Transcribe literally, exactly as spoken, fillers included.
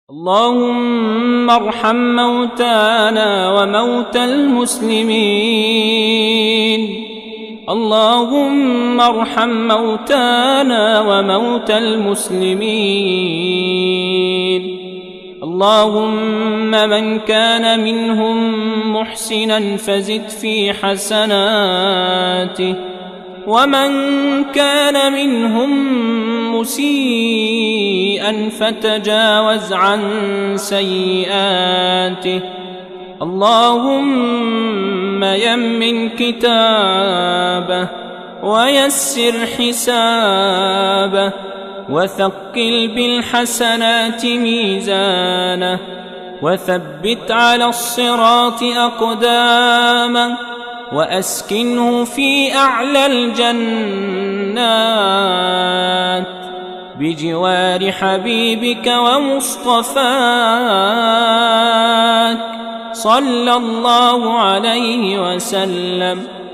اللهم ارحم موتانا وموتى المسلمين. اللهم ارحم موتانا وموتى المسلمين. اللهم من كان منهم محسنا فزد في حسناته، ومن كان منهم مسيئا فتجاوز عن سيئاته. اللهم يمن كتابه ويسر حسابه وثقل بالحسنات ميزانه، وثبت على الصراط أقدامه، وأسكنه في أعلى الجنات بجوار حبيبك ومصطفاك صلى الله عليه وسلم.